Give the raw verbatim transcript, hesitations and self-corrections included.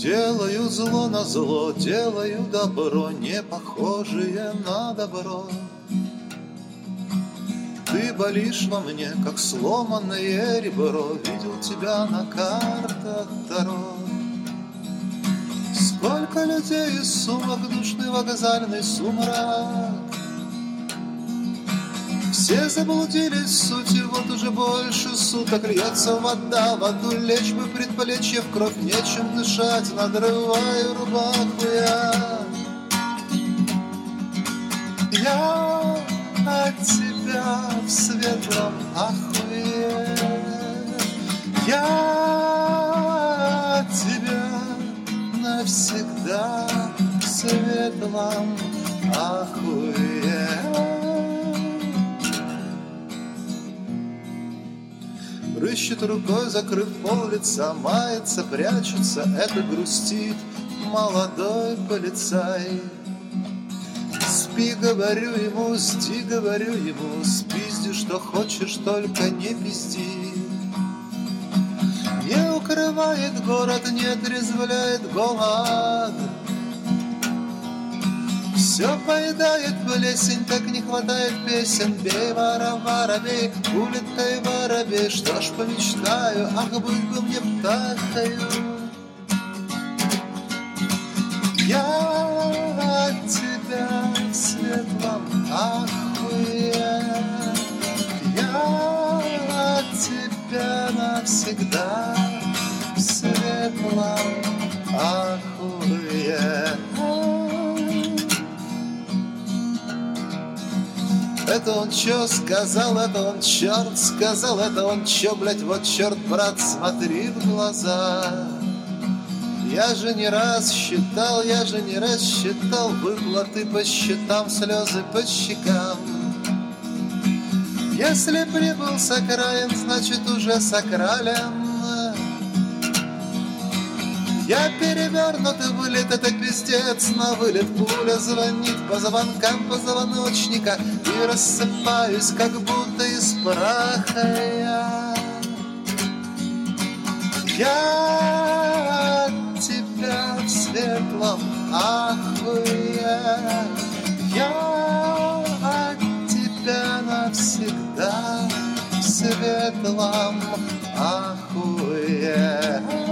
Делаю зло на зло, делаю добро, не похожее на добро. Ты болишь во мне, как сломанное ребро. Видел тебя на картах Таро. Сколько людей из сумок, душный вокзальный сумрак. Все заблудились в сути, вот уже больше суток льется вода в аду, лечь бы предплечье в кровь, нечем дышать, надрываю рубаху я. Я от тебя в светлом ахуе, я от тебя навсегда в светлом ахуе. Рыщет рукой, закрыв пол лица, мается, прячется, это грустит молодой полицай. Спи, говорю ему, сти, говорю ему, спизди, что хочешь, только не пизди. Не укрывает город, не отрезвляет голод. Все поедает плесень, так не хватает песен. Бей, вора, воробей, улетай, воробей. Что ж помечтаю, ах, быть бы мне птахою. Я от тебя в светлом ахуе, я от тебя навсегда в светлом ахуе. Это он чё сказал, это он черт сказал, это он чё, блядь, вот черт, брат, смотри в глаза. Я же не раз считал, я же не раз считал выплаты по счетам, слезы по щекам. Если прибыл сакрален, значит уже сакрален. Я перевернутый вылет, это пиздец, на вылет пуля звонит по звонкам позвоночника и рассыпаюсь, как будто из праха я. Я от тебя в светлом ахуе, я от тебя навсегда в светлом ахуе.